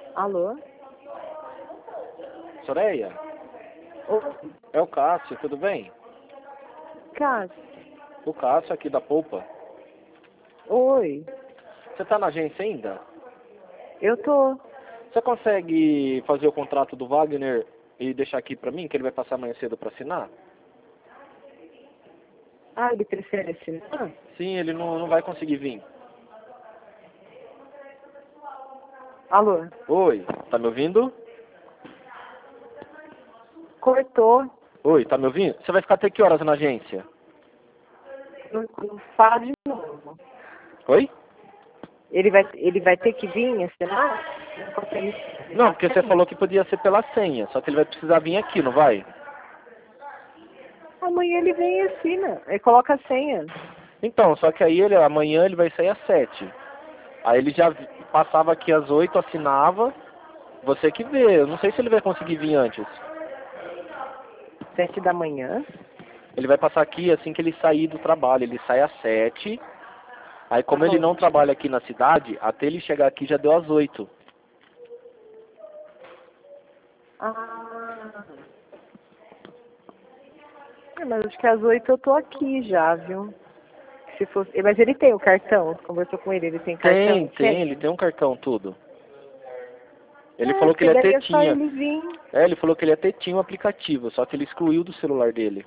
Alô? Soreia, Oi, é o Cássio, tudo bem? Cássio. O Cássio aqui da Polpa. Oi, Você tá na agência ainda? eu tô. Você consegue fazer o contrato do Wagner e deixar aqui pra mim, que ele vai passar amanhã cedo pra assinar? Ah, ele prefere assinar? Sim, ele não vai conseguir vir. Alô? Oi, tá me ouvindo? Cortou. Oi, tá me ouvindo? Você vai ficar até que horas na agência? Não fala de novo. Oi? Ele vai ter que vir assinar? Não consegue. Não, porque você falou que podia ser pela senha, só que ele vai precisar vir aqui, não vai? Amanhã ele vem e assina. Ele coloca a senha. Então, só que aí amanhã ele vai sair às 7. Aí ele já passava aqui às 8, assinava. Você que vê, eu não sei se ele vai conseguir vir antes. 7 da manhã? Ele vai passar aqui assim que ele sair do trabalho. Ele sai às 7. Aí como ele não trabalha aqui na cidade, até ele chegar aqui já deu às 8. Ah. Mas acho que às 8 eu tô aqui já, viu? Se fosse. Mas ele tem o cartão? Você conversou com ele, ele tem cartão? Tem, ele tem um cartão, tudo. Ele É, falou que porque ele daí até é só tinha. ele vir. Ele falou que ele até tinha um aplicativo, só que ele excluiu do celular dele.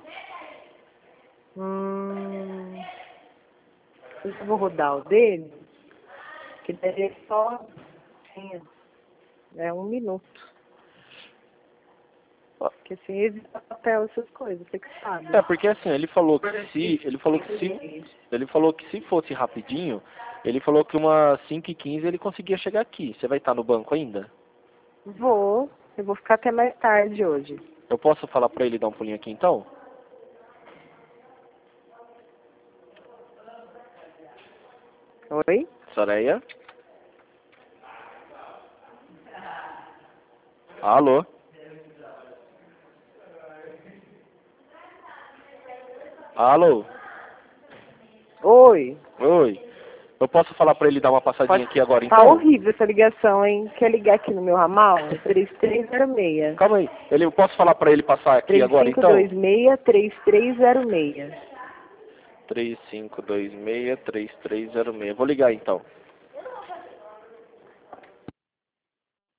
Hum. Eu vou rodar o dele, que daí é só. Sim, é 1 minuto. Porque assim, evita papel, essas coisas, você que sabe. É, porque assim, ele falou que se fosse rapidinho, ele falou que umas 5h15 ele conseguia chegar aqui. Você vai estar no banco ainda? Eu vou ficar até mais tarde hoje. Eu posso falar pra ele dar um pulinho aqui então? Oi? Soreia? Alô? Alô? Oi? Oi? Eu posso falar pra ele dar uma passadinha Pode. aqui agora Tá então? horrível essa ligação, hein? Quer ligar aqui no meu ramal? 3306. Calma aí. Eu posso falar pra ele passar aqui agora então? 3526-3306. 3526-3306. Vou ligar então.